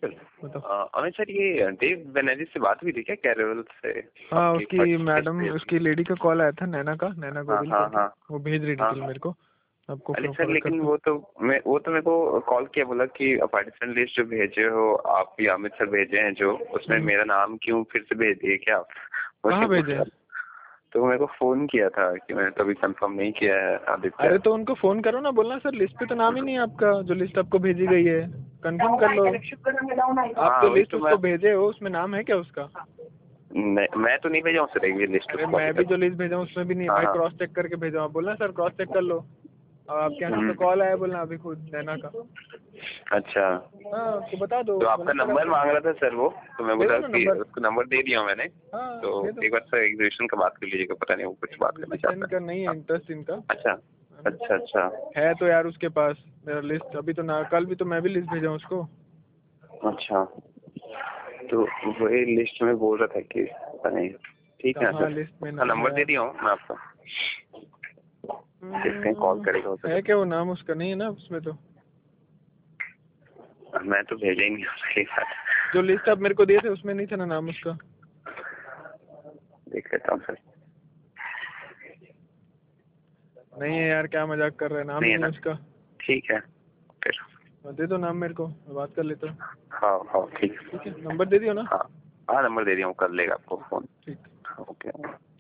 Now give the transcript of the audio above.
Sir. बताओ। Amit sir, ये देव बनर्जी से बात हुई थी क्या कैरोल से? हाँ, आपकी उसकी मैडम, उसकी लेडी का कॉल आया था, नैना का, नैना हाँ गोविल हाँ करके। हाँ वो भेज रही हाँ डिटेल हाँ। मेरे को, आपको अरे सर, फॉरवर्ड लेकिन करता हूँ। वो तो मेरे को कॉल किया, बोला कि पार्टिसिपेंट लिस्ट जो भेजे हो आप या अमित सर भेजे हैं जो, उसमें मेरा नाम क्यों फिर से भेज दिए क्या आप? कहाँ भेजे हैं? तो मेरे को फोन किया था कि मैंने तो अभी कंफर्म नहीं किया है आदित्य। अरे तो उनको फोन करो ना, बोलना सर लिस्ट पे तो नाम ही नहीं है आपका, जो लिस्ट आपको भेजी गई है कंफर्म कर लो। आप जो वही लिस्ट तो उसको भेजे हो उसमें नाम है क्या उसका? मैं तो नहीं भेजा हूँ सर ये लिस्ट अरे उसको अभी मैं भी तक। जो लिस्ट भेजा हूँ उसमें भी नहीं है, हाँ मैं हाँ। क्रॉस चेक करके भेजा हूँ। आप बोलना सर क्रॉस चेक कर लो। अब आपके यहाँ से तो कॉल आया, बोलना अभी खुद नैना का। अच्छा, हाँ, उसको बता दो। तो बोलना आपका सर नंबर मांग रहा था सर वो, तो मैं दे बोला दो ना कि नंबर। उसको नंबर दे दिया हूँ मैंने। हाँ, तो दे दो। एक बार सर एग्जीबिशन का बात कर लीजिएगा, पता नहीं वो कुछ बात करना एग्जीबिशन चाहता का नहीं है है। इंटरेस्ट इनका। अच्छा अच्छा अच्छा है तो यार उसके पास मेरा लिस्ट, अभी तो ना, कल भी तो मैं भी लिस्ट भेजा हूँ उसको। अच्छा। तो वही लिस्ट में बोल रहा था कि पता नहीं। ठीक है कहाँ सर, लिस्ट में उसका नाम है नंबर दे यार? दिया हूँ मैं आपको, देखते हैं कॉल करेगा हो है सके। क्या वो नाम उसका? नहीं है ना उसमें तो। मैं तो भेजा ही नहीं हूँ पहली बात। जो लिस्ट आप मेरे को दिए थे उसमें नहीं था ना नाम उसका? देख लेता हूँ सर। नहीं है यार, क्या मजाक कर रहे हैं, नाम नहीं ही है नहीं ना? है उसका। ठीक है फिर। दे दो नाम मेरे को, मैं बात कर लेता हूँ। हाँ हाँ ठीक। ठीक है, नंबर दे दियो ना? हाँ हाँ, नंबर दे दिया हूँ, कर लेगा आपको फोन। ठीक। ओके।